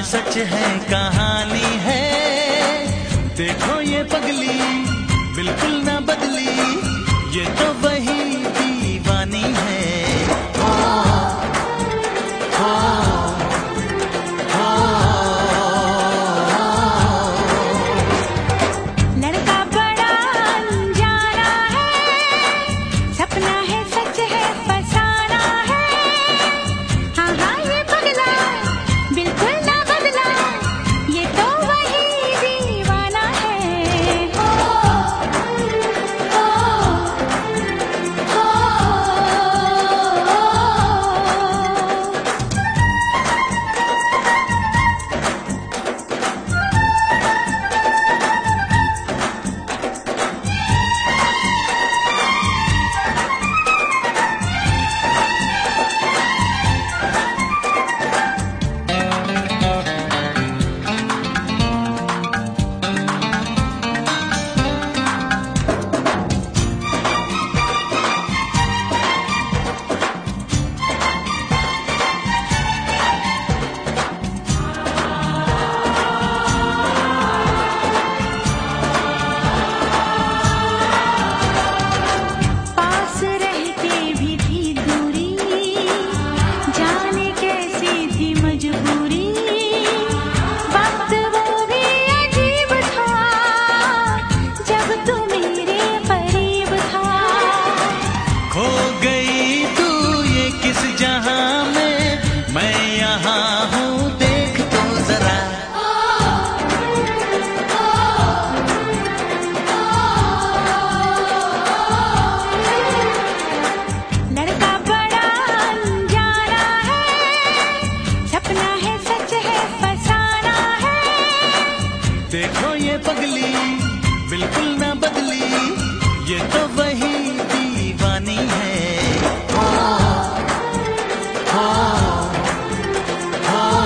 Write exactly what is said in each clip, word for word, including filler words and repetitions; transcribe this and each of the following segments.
सच है कहानी है। देखो ये पगली बिल्कुल ना बदली, ये तो वही दीवानी है। ओ, ओ, ओ, लड़का बड़ा अनजाना है, सपना है सच है फसाना है। हाँ हाँ ये पगला बिल्कुल ना बदला, ये तो वही दीवाना है। ओ, ओ, ओ, पास रहते भी थी दूरी, जाने कैसी थी मजबूरी। वक्त वो भी अजीब था, जब तू मेरे करीब था। खो गई तू ये किस जहां में, मैं यहाँ हूँ देख तो जरा। लड़का बड़ा अनजाना है, सपना है सच है फसाना है। देखो ये पगली बिल्कुल ना बदली, ये तो वही दीवानी है। ओ, ओ, ओ,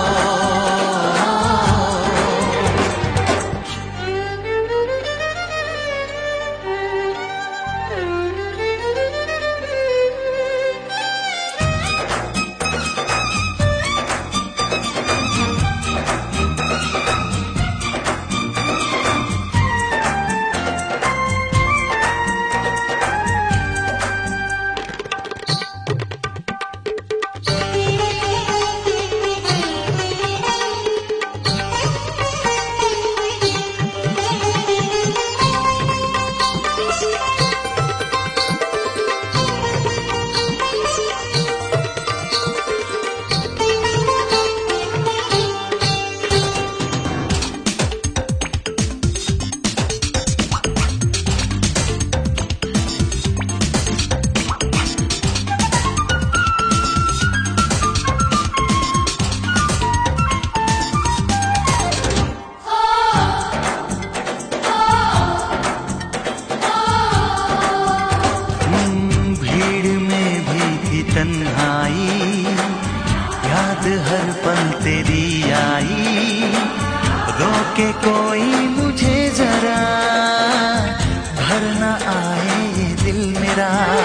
हम्म, भीड़ में भी थी तन्हाई, याद हर पल तेरी आई। रोके कोई मुझे जरा, भर न आए ये दिल मेरा।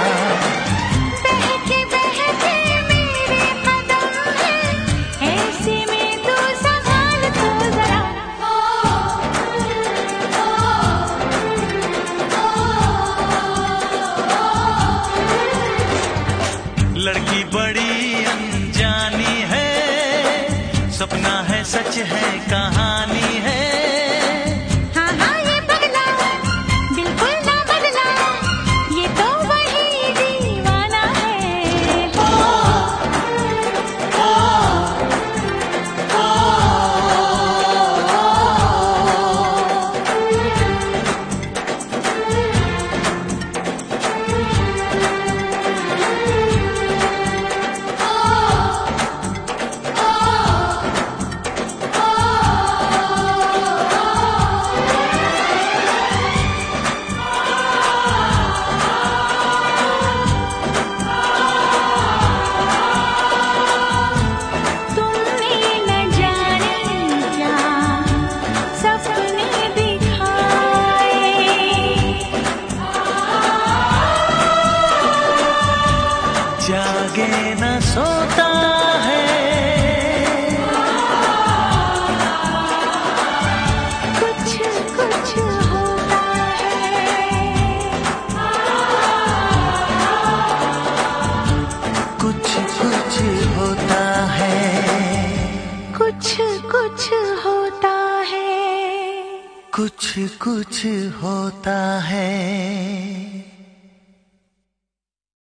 बहके बहके मेरे कदम है, ऐसे में तू संभाल तो जरा। लड़की बड़ी अनजानी है, सपना है सच है कहानी है। हाँ कुछ कुछ होता है।